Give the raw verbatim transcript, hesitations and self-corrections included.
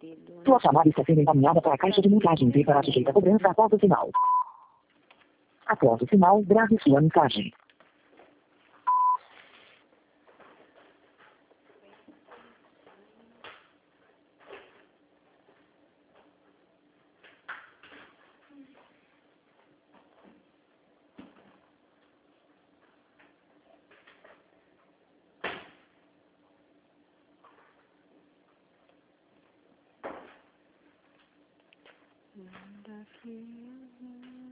Sua chamada está sendo encaminhada para a caixa de mensagens e será sujeita a cobrança após o sinal. Após o sinal, grave sua mensagem. Daqui